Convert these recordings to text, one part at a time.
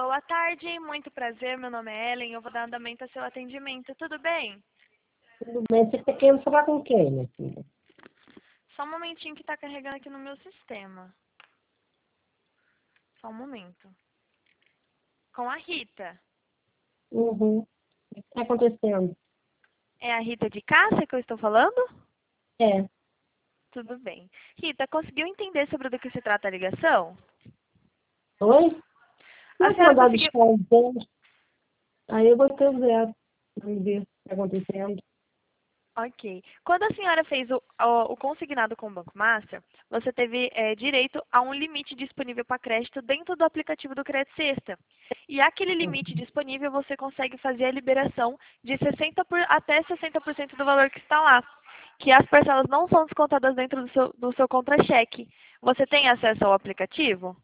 Boa tarde, muito prazer, meu nome é Ellen, eu vou dar andamento ao seu atendimento, tudo bem? Tudo bem, você está querendo falar com quem, minha filha? Só um momentinho que está carregando aqui no meu sistema. Só um momento. Com a Rita. Uhum. O que está acontecendo? É a Rita de Cássia que eu estou falando? É. Tudo bem. Rita, conseguiu entender sobre do que se trata a ligação? Oi? A Não senhora mandar conseguiu... buscar os bens. Aí eu vou ter o zero. Vamos ver o que está acontecendo. Ok. Quando a senhora fez o consignado com o Banco Master, você teve direito a um limite disponível para crédito dentro do aplicativo do Crédito Sexta. E aquele limite disponível você consegue fazer a liberação de até 60% do valor que está lá. Que as parcelas não são descontadas dentro do seu contra-cheque. Você tem acesso ao aplicativo?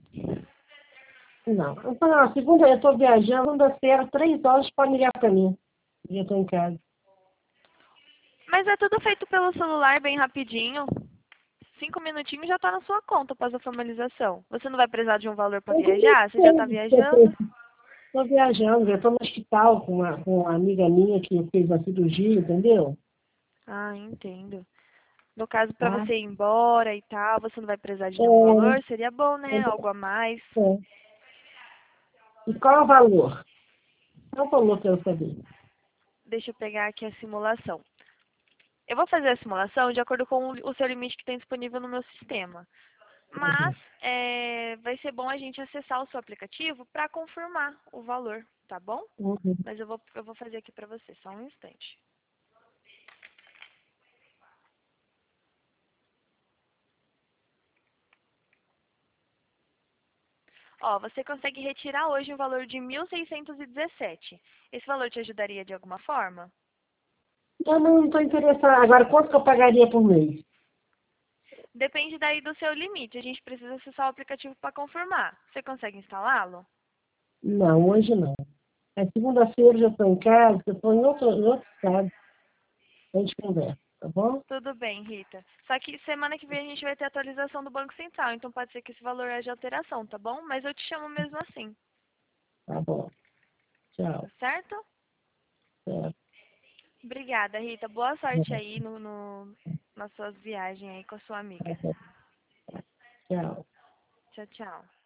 Não. Eu falei, não, segunda, eu estou viajando, segunda-feira, 3 horas, pode ligar para mim. Eu estou em casa. Mas é tudo feito pelo celular bem rapidinho. 5 minutinhos já está na sua conta após a formalização. Você não vai precisar de um valor para Eu viajar? Você já está viajando? estou viajando, eu estou no hospital com uma amiga minha que fez a cirurgia, entendeu? Ah, entendo. No caso, para Tá? você ir embora e tal, você não vai precisar de nenhum É, valor, seria bom, né? Algo a mais. é. E qual é o valor? Qual é o valor que eu saber? Deixa eu pegar aqui a simulação. Eu vou fazer a simulação de acordo com o seu limite que tem disponível no meu sistema. Mas Uhum. vai ser bom a gente acessar o seu aplicativo para confirmar o valor, tá bom? Uhum. Mas eu vou fazer aqui para você, só um instante. Ó, você consegue retirar hoje o valor de 1.617. Esse valor te ajudaria de alguma forma? Eu não estou interessada. Agora, quanto que eu pagaria por mês? Depende daí do seu limite. A gente precisa acessar o aplicativo para confirmar. Você consegue instalá-lo? Não, hoje não. É segunda-feira, já estou em casa, eu estou em outro estado. A gente conversa, tá bom? Tudo bem, Rita. Só que semana que vem a gente vai ter atualização do Banco Central, então pode ser que esse valor haja alteração, tá bom? Mas eu te chamo mesmo assim, Tá bom. tá Tchau. certo? Certo. Obrigada, Rita. Boa sorte aí nas suas viagens aí com a sua amiga. Tá bom. Tchau. Tchau, tchau.